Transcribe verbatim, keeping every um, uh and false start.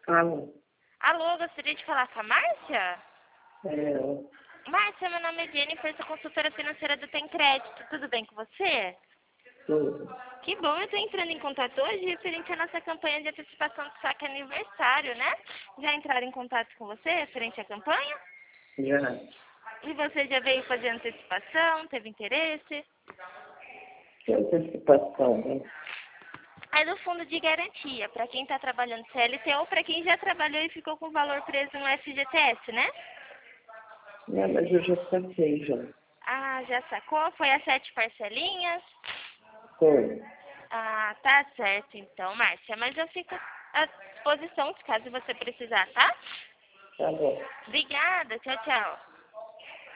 Alô? Alô, gostaria de falar com a Márcia? É, Márcia, meu nome é Jennifer, sou consultora financeira do Tem Crédito. Tudo bem com você? tudo. Que bom, eu estou entrando em contato hoje referente à nossa campanha de antecipação do saque aniversário, né? Já entraram em contato com você referente à campanha? Já. E você já veio fazer antecipação, teve interesse? Que antecipação, né? É do fundo de garantia, para quem está trabalhando C L T ou para quem já trabalhou e ficou com o valor preso no F G T S, né? Não, mas eu já saquei, já. Ah, já sacou? Foi as sete parcelinhas? Foi. Ah, tá certo então, Márcia. Mas eu fico à disposição caso você precisar, tá? Tá bom. Obrigada, tchau, tchau.